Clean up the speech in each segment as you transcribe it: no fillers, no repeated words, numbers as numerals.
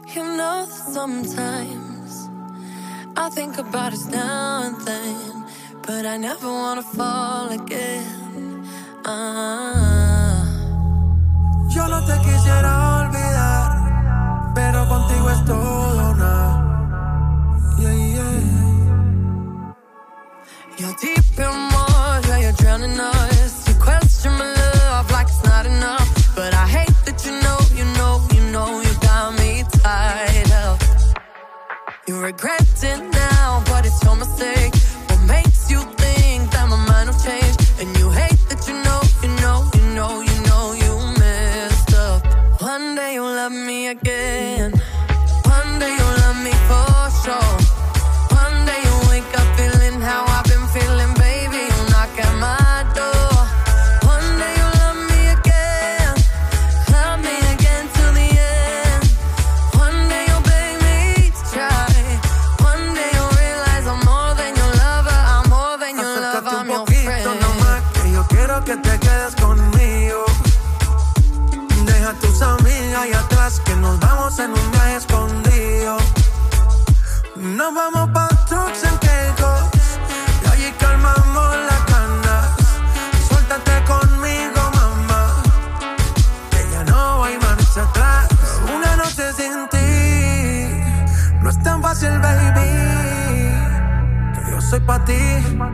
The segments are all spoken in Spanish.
You know that sometimes I think about us now and then, but I never wanna fall again. Yo no te quisiera olvidar, pero contigo es todo nada. Yeah, yeah. You're deep in water, you're drowning us. You question my love like it's not enough, but I hate that you know you got me tied up. You regret it now, but it's your mistake. What makes you think that my mind will change? And you hate that you know you messed up. One day you'll love me again. One day you'll love me for sure. One day you'll wake up feeling how I've been feeling, baby. You'll knock at my door. One day you'll love me again till the end. One day you'll beg me to try. One day you'll realize I'm more than your lover. I'm more than your lover, I'm your friend. Nomás que yo quiero que te quedes conmigo. Deja a tus amigas ahí atrás, que nos vamos en un viaje escondido. Nos vamos pa' Turks and Caicos y allí calmamos las ganas. Suéltate conmigo, mamá, que ya no hay marcha atrás. Una noche sin ti no es tan fácil, baby, que yo soy pa' ti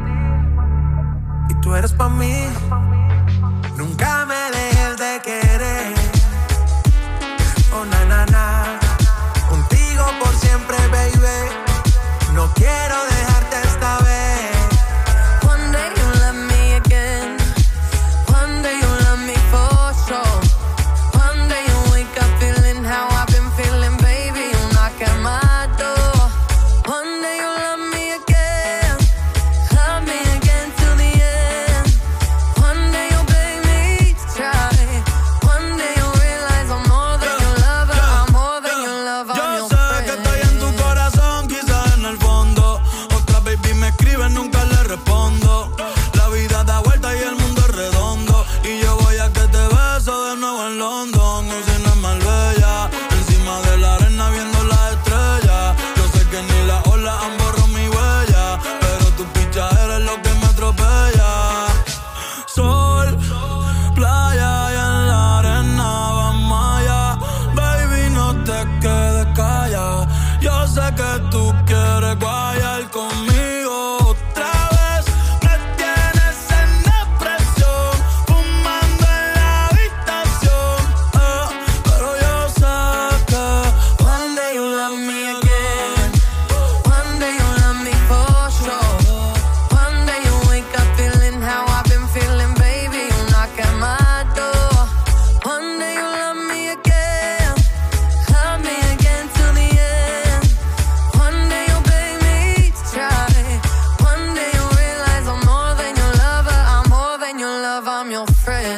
y tú eres pa' mí. Nunca me dejes de querer. Oh, na, na, na. Contigo por siempre, baby. No quiero dejarte esta vez. One day you'll love me again. One day you'll love me for sure. One day you'll wake up feeling how I've been feeling, baby. You'll knock at my door. One day you'll love me again till the end. One day you'll beg me to try. One day you'll realize I'm more than your lover. I'm more than your lover, I'm your friend. Yo sé que estoy en tu corazón, quizás en el fondo. Otra baby me escribe, nunca le respondo. La vida da vuelta y el mundo es redondo. Y yo voy a que te beso de nuevo en London. Usina es Marbella, encima de la arena viendo las estrellas. Yo sé que ni las olas han borrado mi huella, pero tu picha eres lo que me atropella. Sol, playa y en la arena vamos allá. Baby, no te quedes callada. Yo sé que tú quieres guayar conmigo otra vez. Me tienes en depresión, fumando en la habitación. Pero yo sé que One day you'll love me again. One day you'll love me for sure. One day you'll wake up feeling how I've been feeling, baby. You'll knock at my door. One day you'll love me again till the end. One day you'll beg me to try. One day you'll realize I'm more than your lover. I'm more than your lover, I'm your friend.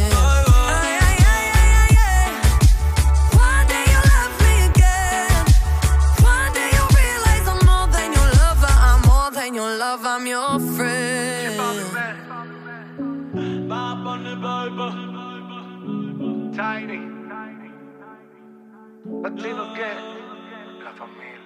One day you'll love me again. One day you'll realize I'm more than your lover. I'm more than your lover, I'm your friend. Tiny. Latino que la familia.